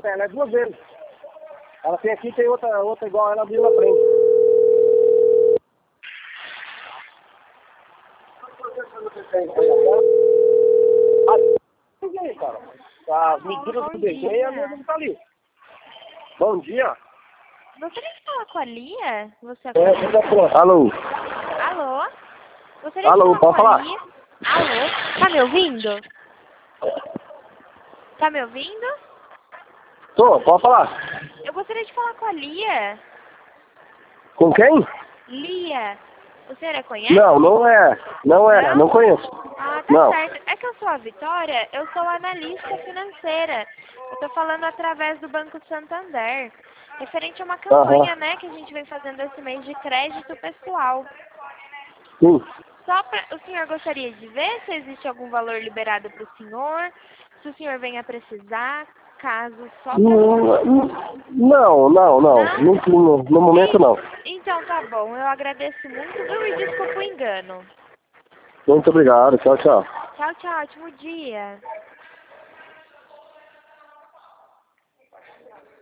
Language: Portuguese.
ela é duas vezes. Ela tem aqui, tem outra igual ela abriu na frente. Cara. As medidas do desenho é a mesma que tá ali. Bom dia. Gostaria de falar com a Lia? Você Alô. Alô? Gostaria Alô, de falar pode com a falar. Lia? Alô? Tá me ouvindo? Tá me ouvindo? Tô, pode falar. Eu gostaria de falar com a Lia. Com quem? Lia. O senhor conhece? Não, não é. Não é, não conheço. Ah, tá Não. certo. É que eu sou a Vitória, eu sou analista financeira. Eu tô falando através do Banco Santander. Referente a uma campanha, né, que a gente vem fazendo esse mês de crédito pessoal. Sim. Só pra, o senhor gostaria de ver se existe algum valor liberado para o senhor? Se o senhor venha precisar, caso só para... Não. No momento não. Então tá bom, eu agradeço muito, viu? E desculpa o engano. Muito obrigado. Tchau, tchau. Tchau, tchau, ótimo dia.